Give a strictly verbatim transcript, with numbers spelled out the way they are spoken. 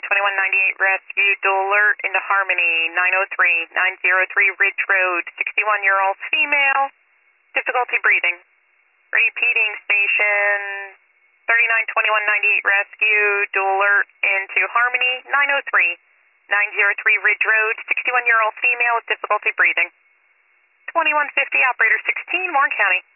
twenty-one ninety-eight rescue, dual alert into Harmony, nine oh three, nine oh three Ridge Road, sixty-one-year-old female, difficulty breathing. Repeating station thirty-nine twenty-one ninety-eight rescue, dual alert into Harmony, nine oh three, nine oh three Ridge Road, sixty-one-year-old female with difficulty breathing. twenty-one fifty, operator sixteen, Warren County.